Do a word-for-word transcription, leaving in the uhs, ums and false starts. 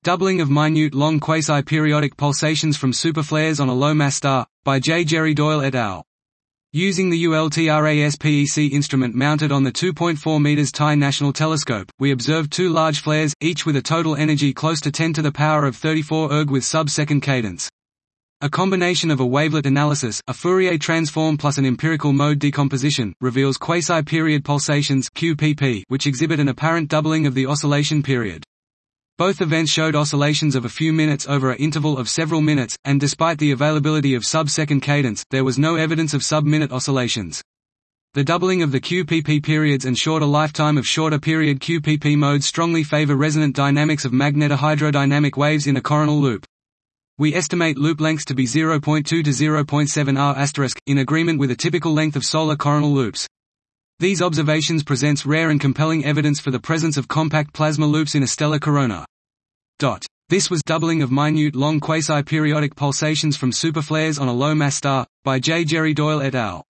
Doubling of minute long quasi-periodic pulsations from superflares on a low-mass star, by J. Jerry Doyle et al. Using the ULTRASPEC instrument mounted on the two point four meters Thai National Telescope, we observed two large flares, each with a total energy close to ten to the power of thirty-four erg with sub-second cadence. A combination of a wavelet analysis, a Fourier transform plus an empirical mode decomposition, reveals quasi-period pulsations Q P P, which exhibit an apparent doubling of the oscillation period. Both events showed oscillations of a few minutes over an interval of several minutes, and despite the availability of sub-second cadence, there was no evidence of sub-minute oscillations. The doubling of the Q P P periods and shorter lifetime of shorter period Q P P modes strongly favor resonant dynamics of magnetohydrodynamic waves in a coronal loop. We estimate loop lengths to be zero point two to zero point seven R asterisk, in agreement with a typical length of solar coronal loops. These observations presents rare and compelling evidence for the presence of compact plasma loops in a stellar corona. This was Doubling of Minute Long Quasi-Periodic Pulsations from Superflares on a Low-Mass Star, by J. Jerry Doyle et al.